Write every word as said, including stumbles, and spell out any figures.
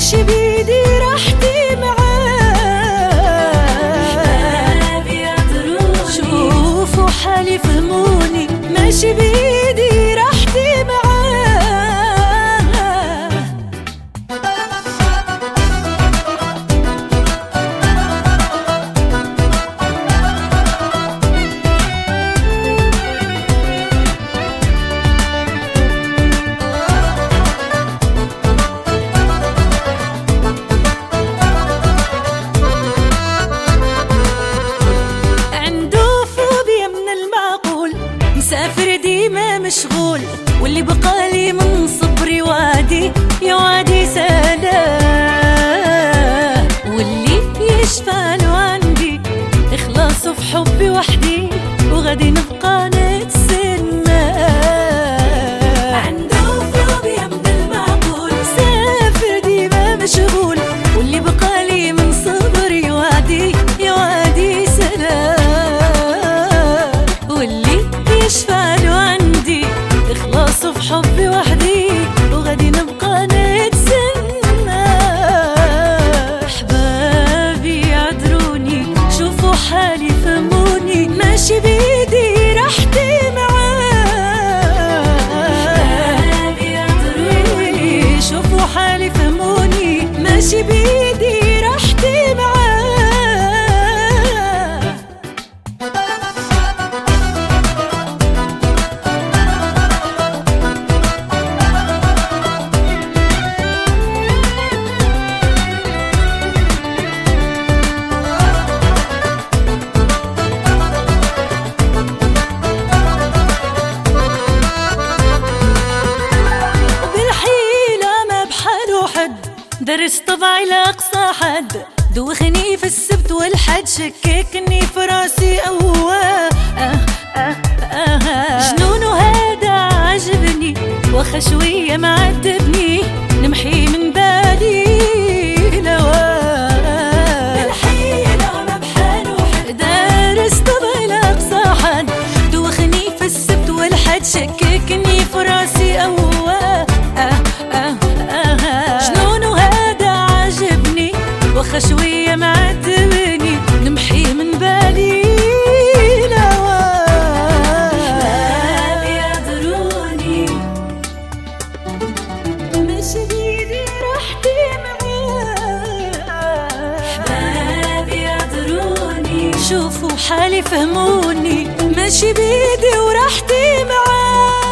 ماشي بيدي راحتي معاه. شوفوا حالي فهموني ماشي بيدي راحتي معاه. مسافر ديما مشغول، واللي بقالي من صبري وادي يا وادي سلام. واللي يشفى له عندي إخلاص في حبي وحدي، وغادي نبقى نتسنى. عنده فوبيا من المعقول، مسافر ديما مشغول، واللي بقالي من صبري وادي يا وادي سلام. يشفعلوا عندي إخلاص في حبي وحدي، وغادي نبقى نتسنى. أحبابي يعذروني شوفوا حالي فهموني ماشي بيدي راحتي معاه. أحبابي يعذروني شوفوا حالي فهموني ماشي بيدي راحتي معاه. درس طبعي لأقصى حد، دوخني في السبت والحد، شككني في راسي أواه. آه آه آه جنونه هذا عجبني، وخا شوية معذبني، نمحي من بالي لواه. بالحيلة ما بحاله حد، درس طبعي لأقصى حد، دوخني في السبت والحد، شككني في راسي أواه. آه آه آه جنونه وخا شوية معذبني، نمحي من بالي لواه. أحبابي يعذروني ماشي بيدي راحتي معاه. أحبابي يعذروني شوفوا حالي فهموني ماشي بيدي وراحتي معاه.